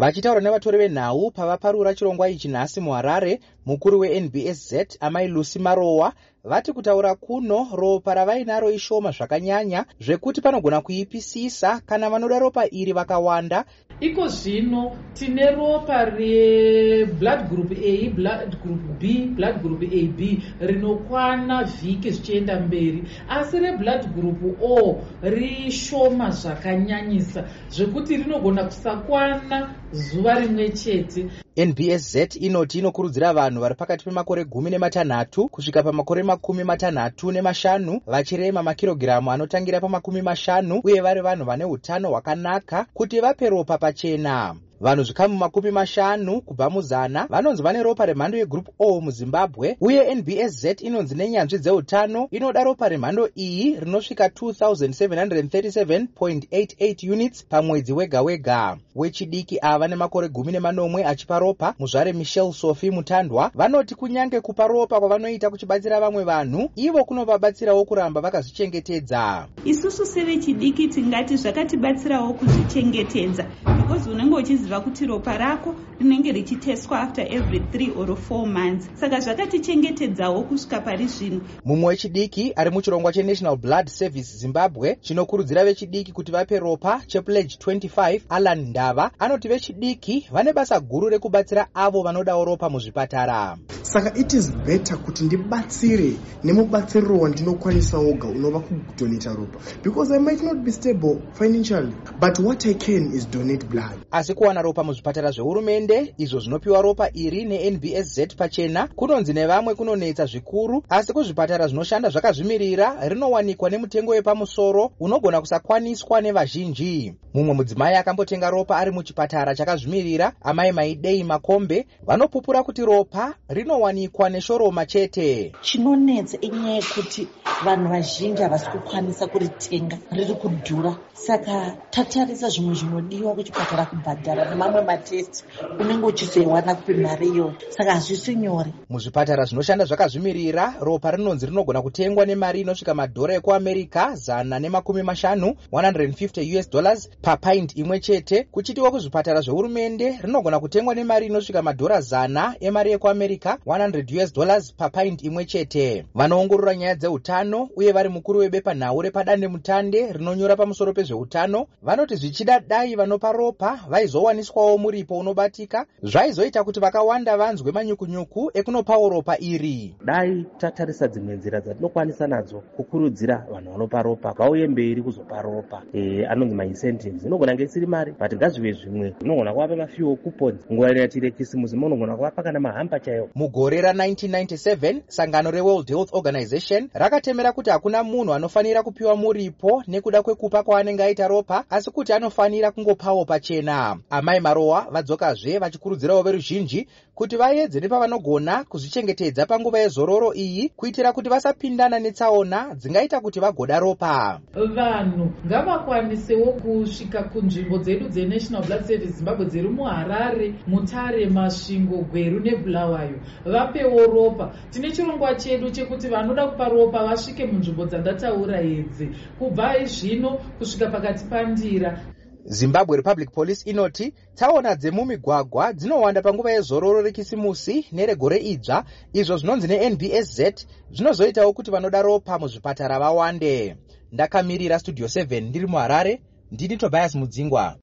Vachitaura nevatori venhau pavaparura chirongwa ichi nhasi muHarare, mukuru weNBSZ amai Lucy Marowa vati kutaura kuno ropa ravainaro ishoma zvakanyanya zvekuti panogona kuipisisa kana vanoda ropa iri vakawanda. Iko zvino tine ropa reblood group A, blood group B, blood group AB rinokwana vhiki zvichienda mberi, asi reblood group O rishoma zvakanyanyisa zvekuti rinogona kusakwana zuva rimwe chete. NBSZ inoti inokurudzira vanhu vari pakati pemakore 16 kusvika pamakore 65 vachirema makirogiramu anotangira pa50 uye vari vanhu vane utano hwakanaka kuti vape ropa pachena. Vanhu zvikamu 50 kubva mu100 vanonzi vane ropa remhando yegroup O muZimbabwe, uye NBSZ inonzi nenyanzvi dzeutano inoda ropa remhando iyi rinosvika 2737.88 units pamwedzi wega wega. Wechidiki ava nemakore 18 achipa ropa, muzvare Michelle Sophie Mutandwa, vanoti kunyange kupa ropa kwavanoita kuchibatsira vamwe vanhu, ivo kunovabatsirawo kuramba vakazvichengetedza. Isusu sevechidiki tingati zvakatibatsirawo kuzvichengetedza, because unenge uchiziva kuti ropa rako rinenge richiteswa after every 3 or 4 months. Saka zvakatichengetedzawo kusvika pari zvino. Mumwe wechidiki ari muchirongwa cheNational Blood Service Zimbabwe chinokurudzira vechidiki kuti vape ropa chePledge 25, Alan Ndava, anoti vechidiki vane basa guru rekubatsira avo vanodawo ropa muzvipatara. Saka it is better kuti ndibatsire nemubatsiro wandinokwanisa woga unova kudonata ropa, because I might not be stable financially, but what I can is donate blood. Asi kuwana ropa muzvipatara zvehurumende izvo zvinopiwa ropa iri neNBSZ pachena kunonzi nevamwe kunonetsa zvikuru, asi kuzvipatara zvinoshanda zvakazvimirira rinowanikwa nemutengo wepamusoro unogona kusakwaniswa nevazhinji. Mumwe mudzimai akambotenga ropa ari muchipatara chakazvimirira, amai Maidei Makombe, vanopupura kuti ropa rinowanikwa neshoroma chete. Chinonetsa inyaya yekuti vanhu vazhinji havasi kukwanisa kuritenga, riri kudhura. Saka tatarisa zvimwe zvinodiwa kuchipatara kubhadhara nemamwe matesti unenge uchizoiwana kupi mari iyoyo, saka hazvisi nyore. Muzvipatara zvinoshanda zvakazvimirira ropa rinonzi rinogona kutengwa nemari inosvika madhora ekuAmerika 150 $150 papaindi imwe chete, kuchitiwa kuzvipatara zvehurumende rinogona kutengwa nemari inosvika madhora 100 emari ekuAmerika $100 papaindi imwe chete. Vanoongorora nyaya dzeutano uye vari mukuru webepanhau repadande mutande rinonyora pamusoro pezveutano vanoti zvichida dai vanopa ropa vaizowaniswawo muripo unobatika, zvaizoita kuti vakawanda vanzwe manyukunyuku ekunopawo ropa iri. Dai tatarisa dzimwe nzira dzatinokwanisa nadzo kukurudzira vanhu vanopa ropa vauye mberi kuzopa ropa, anonzi maincentives. Inogona ngesiri mari, but ngazvive zvimwe. Unogona kuvapa mafiwo coupons nguva inatire Kirisimusi, unogona kuvapa kana mahamba chaiwo. Mugore ra1997 sangano reWorld Health Organization rakatemera kuti hakuna munhu anofanira kupiwa muripo nekuda kwekupa kwaanenge aita ropa, asi kuti anofanira kungopawo pachena. Amai Marowa vadzokazve vachikurudzirawo veruzhinji kuti vaedze nepavanogona kuzvichengetedza panguva yezororo iyi kuitira kuti vasapindana netsaona dzingaita kuti vagoda ropa. Vanhu ngavakwanisewo kusvika kunzvimbo dzedu dzeNational Blood Service Zimbabwe dziri muHarare, Mutare, Masvingo, Gweru neBulawayo vapewo ropa. Tine chirongwa chedu chekuti vanoda kupa ropa vasvike munzvimbo dzandataura idzi kubva izvino kusvika pakati pandira. Zimbabwe Republic Police inoti tsaona dzemumigwagwa dzinowanda panguva yezororo rekisimusi neregore idzva, izvo zvinonzi neNBSZ zvinozoitawo kuti vanoda ropa muzvipatara vawande. Ndakamirira Studio 7 ndiri muHarare, ndini Tobias Mudzingwa.